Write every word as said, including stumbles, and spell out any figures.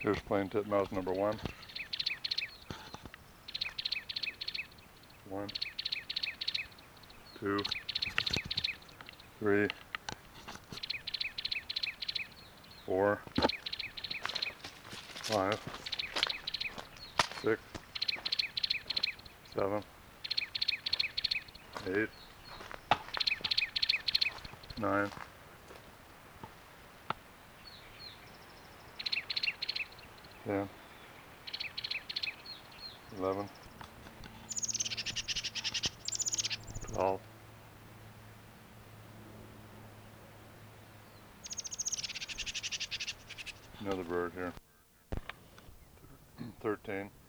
Here's plain titmouse number one. One, two, three, four, five, six, seven, eight, nine, ten, eleven, twelve, another bird here, thirteen,